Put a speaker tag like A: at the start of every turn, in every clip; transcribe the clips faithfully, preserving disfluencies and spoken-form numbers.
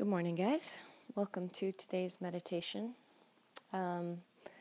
A: Good morning, guys. Welcome to today's meditation. Um,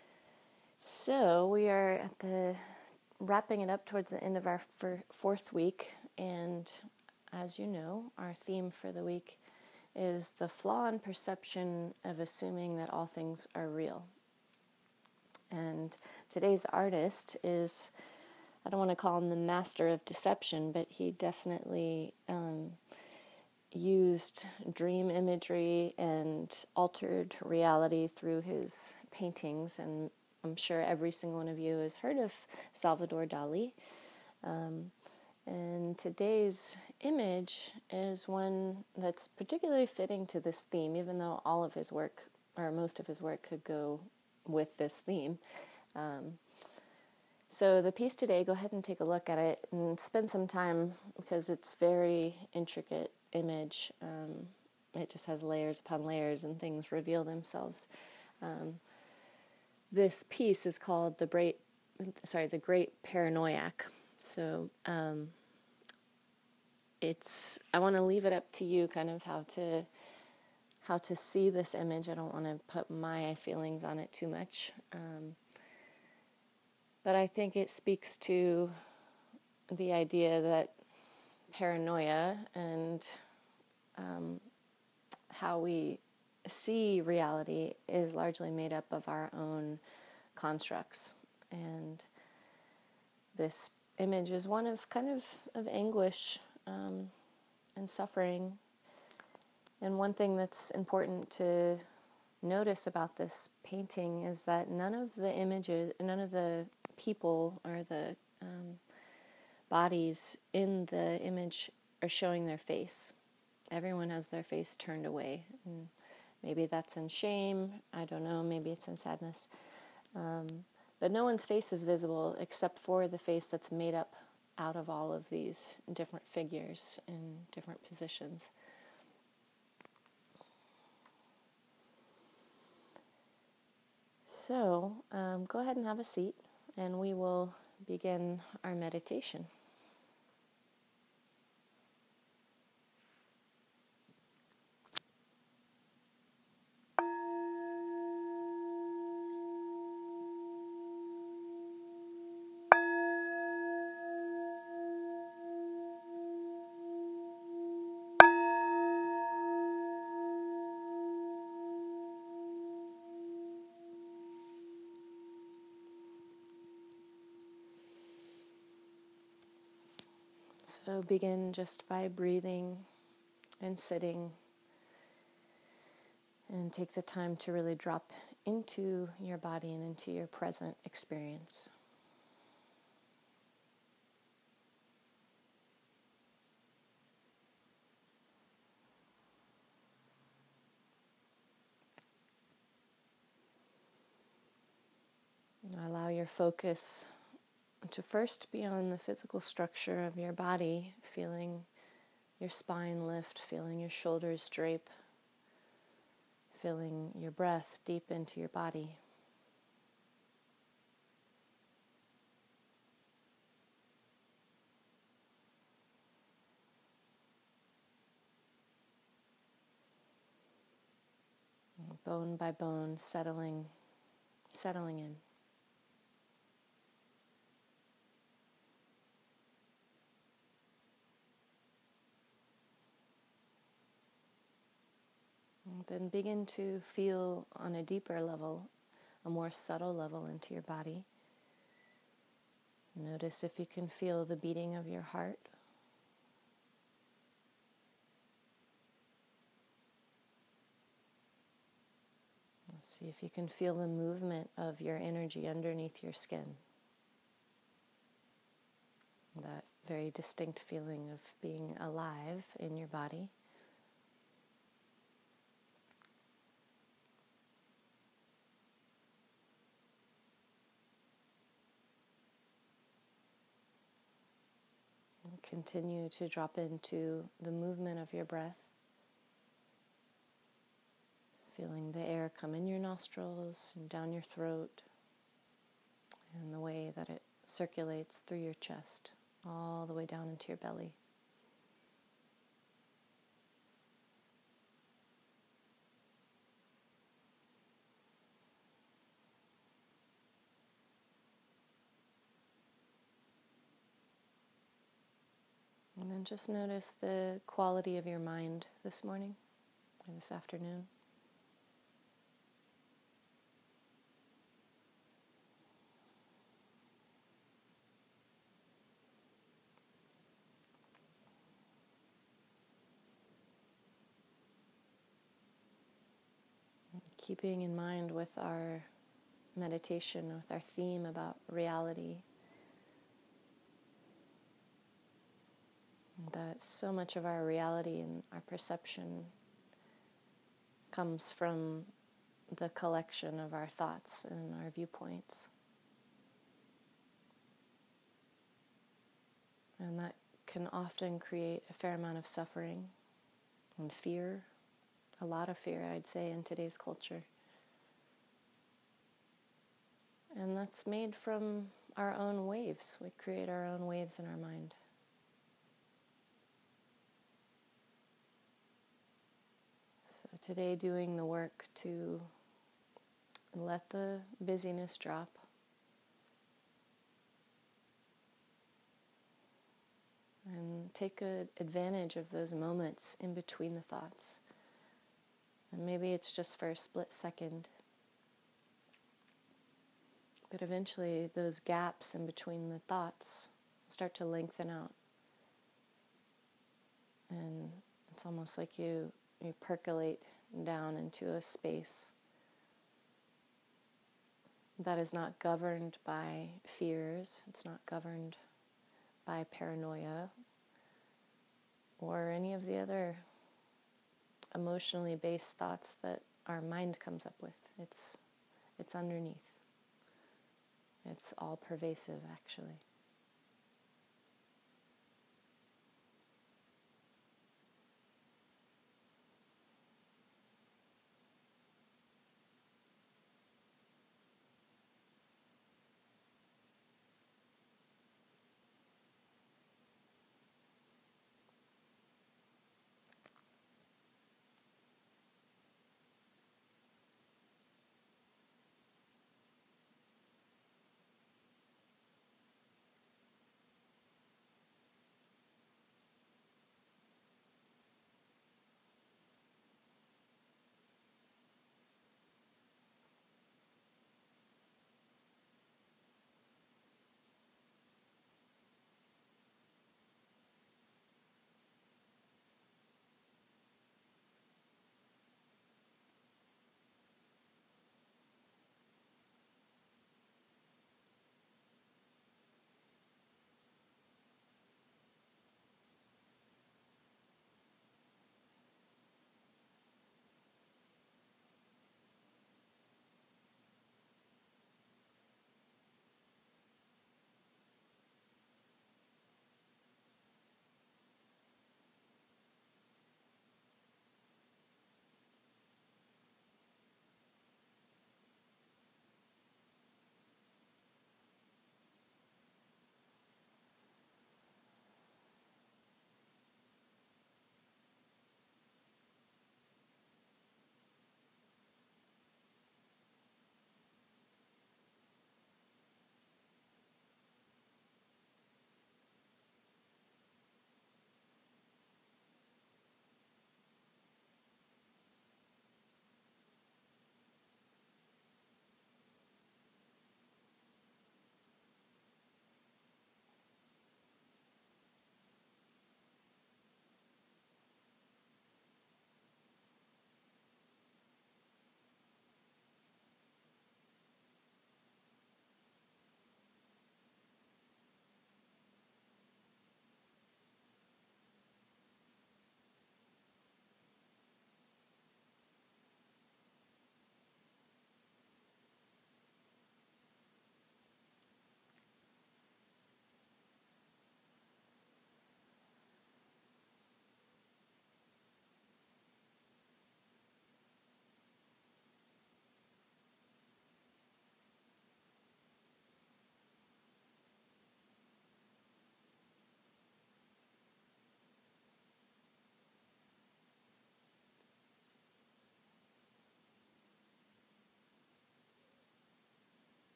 A: so we are at the wrapping it up towards the end of our fir- fourth week, and as you know, our theme for the week is the flaw in perception of assuming that all things are real. And today's artist is, I don't want to call him the master of deception, but he definitely um, used dream imagery and altered reality through his paintings, and I'm sure every single one of you has heard of Salvador Dali. Um, and today's image is one that's particularly fitting to this theme, even though all of his work, or most of his work, could go with this theme. Um, so the piece today, go ahead and take a look at it and spend some time, because it's very intricate image. Um, it just has layers upon layers and things reveal themselves. Um, this piece is called the Great, sorry, the Great Paranoiac. So um, it's, I want to leave it up to you, kind of how to how to see this image. I don't want to put my feelings on it too much, um, but I think it speaks to the idea that paranoia and um, how we see reality is largely made up of our own constructs. And this image is one of kind of, of anguish um, and suffering. And one thing that's important to notice about this painting is that none of the images, none of the people or the um, bodies in the image are showing their face. Everyone has their face turned away. And maybe that's in shame, I don't know, maybe it's in sadness. Um, but no one's face is visible except for the face that's made up out of all of these different figures in different positions. So um, go ahead and have a seat, and we will begin our meditation. So begin just by breathing and sitting, and take the time to really drop into your body and into your present experience. Allow your focus to first be on the physical structure of your body, feeling your spine lift, feeling your shoulders drape, feeling your breath deep into your body. Bone by bone, settling, settling in. And then begin to feel on a deeper level, a more subtle level into your body. Notice if you can feel the beating of your heart. See if you can feel the movement of your energy underneath your skin. That very distinct feeling of being alive in your body. And continue to drop into the movement of your breath. Feeling the air come in your nostrils and down your throat, and the way that it circulates through your chest, all the way down into your belly. And just notice the quality of your mind this morning or this afternoon. Keeping in mind with our meditation, with our theme about reality, that so much of our reality and our perception comes from the collection of our thoughts and our viewpoints. And that can often create a fair amount of suffering and fear, a lot of fear, I'd say, in today's culture. And that's made from our own waves. We create our own waves in our mind. So today, doing the work to let the busyness drop. And take good advantage of those moments in between the thoughts. And maybe it's just for a split second. But eventually those gaps in between the thoughts start to lengthen out. And it's almost like you, you percolate down into a space that is not governed by fears. It's not governed by paranoia or any of the other emotionally based thoughts that our mind comes up with. It's it's underneath. It's all pervasive, actually.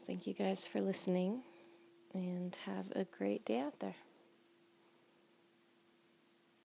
A: thank you guys for listening, and have a great day out there.